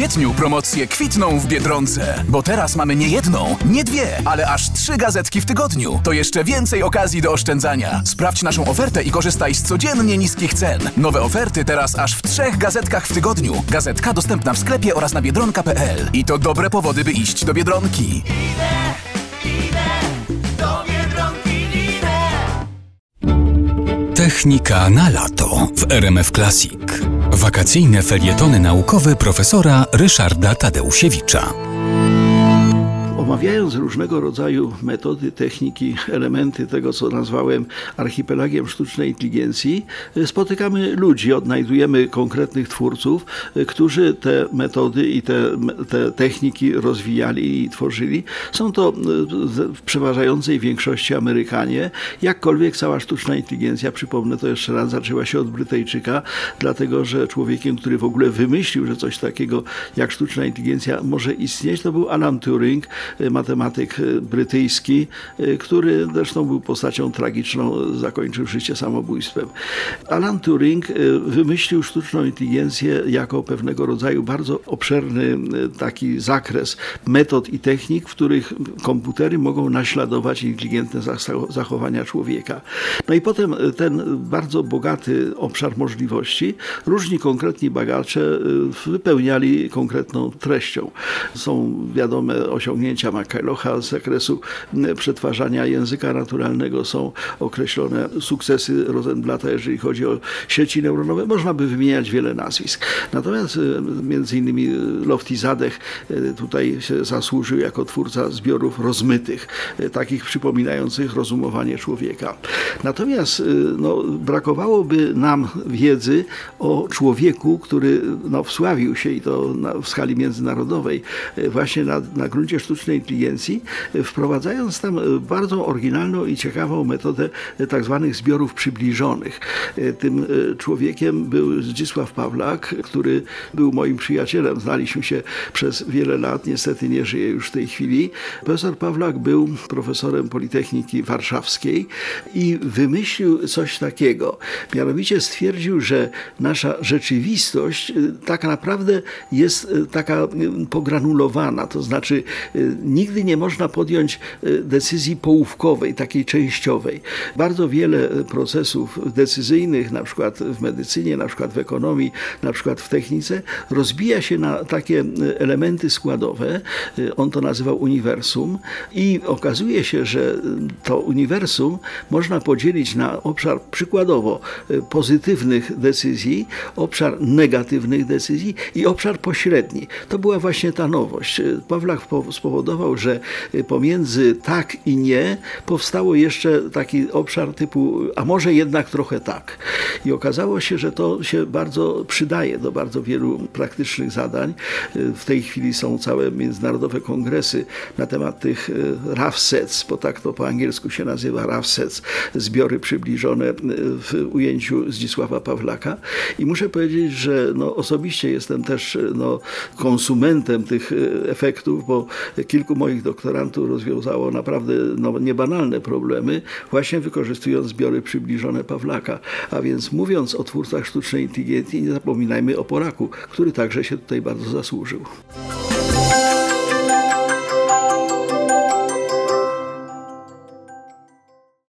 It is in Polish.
kwietniu promocje kwitną w Biedronce, bo teraz mamy nie jedną, nie dwie, ale aż 3 gazetki w tygodniu. To jeszcze więcej okazji do oszczędzania. Sprawdź naszą ofertę i korzystaj z codziennie niskich cen. Nowe oferty teraz aż w 3 gazetkach w tygodniu. Gazetka dostępna w sklepie oraz na biedronka.pl. I to dobre powody, by iść do Biedronki. Do Biedronki idę. Technika na lato w RMF Classic. Wakacyjne felietony naukowe profesora Ryszarda Tadeusiewicza. Omawiając różnego rodzaju metody, techniki, elementy tego, co nazwałem archipelagiem sztucznej inteligencji, spotykamy ludzi, odnajdujemy konkretnych twórców, którzy te metody i te techniki rozwijali i tworzyli. Są to w przeważającej większości Amerykanie, jakkolwiek cała sztuczna inteligencja, przypomnę to jeszcze raz, zaczęła się od Brytyjczyka, dlatego że człowiekiem, który w ogóle wymyślił, że coś takiego jak sztuczna inteligencja może istnieć, to był Alan Turing, matematyk brytyjski, który zresztą był postacią tragiczną, zakończył życie samobójstwem. Alan Turing wymyślił sztuczną inteligencję jako pewnego rodzaju bardzo obszerny taki zakres metod i technik, w których komputery mogą naśladować inteligentne zachowania człowieka. No i potem ten bardzo bogaty obszar możliwości różni konkretni bagacze wypełniali konkretną treścią. Są wiadome osiągnięcia McCullocha z zakresu przetwarzania języka naturalnego, są określone sukcesy Rosenblata, jeżeli chodzi o sieci neuronowe. Można by wymieniać wiele nazwisk. Natomiast między innymi Lofty Zadeh tutaj się zasłużył jako twórca zbiorów rozmytych, takich przypominających rozumowanie człowieka. Natomiast brakowałoby nam wiedzy o człowieku, który wsławił się i to w skali międzynarodowej właśnie na gruncie sztucznej inteligencji, wprowadzając tam bardzo oryginalną i ciekawą metodę tak zwanych zbiorów przybliżonych. Tym człowiekiem był Zdzisław Pawlak, który był moim przyjacielem. Znaliśmy się przez wiele lat, niestety nie żyje już w tej chwili. Profesor Pawlak był profesorem Politechniki Warszawskiej i wymyślił coś takiego. Mianowicie stwierdził, że nasza rzeczywistość tak naprawdę jest taka pogranulowana, to znaczy nigdy nie można podjąć decyzji połówkowej, takiej częściowej. Bardzo wiele procesów decyzyjnych, na przykład w medycynie, na przykład w ekonomii, na przykład w technice, rozbija się na takie elementy składowe. On to nazywał uniwersum i okazuje się, że to uniwersum można podzielić na obszar przykładowo pozytywnych decyzji, obszar negatywnych decyzji i obszar pośredni. To była właśnie ta nowość. Pawlak spowodował, że pomiędzy tak i nie powstało jeszcze taki obszar typu, a może jednak trochę tak. I okazało się, że to się bardzo przydaje do bardzo wielu praktycznych zadań. W tej chwili są całe międzynarodowe kongresy na temat tych rough sets, bo tak to po angielsku się nazywa rough sets, zbiory przybliżone w ujęciu Zdzisława Pawlaka. I muszę powiedzieć, że osobiście jestem też konsumentem tych efektów, bo kilku moich doktorantów rozwiązało naprawdę niebanalne problemy, właśnie wykorzystując zbiory przybliżone Pawlaka. A więc mówiąc o twórcach sztucznej inteligencji, nie zapominajmy o Polaku, który także się tutaj bardzo zasłużył.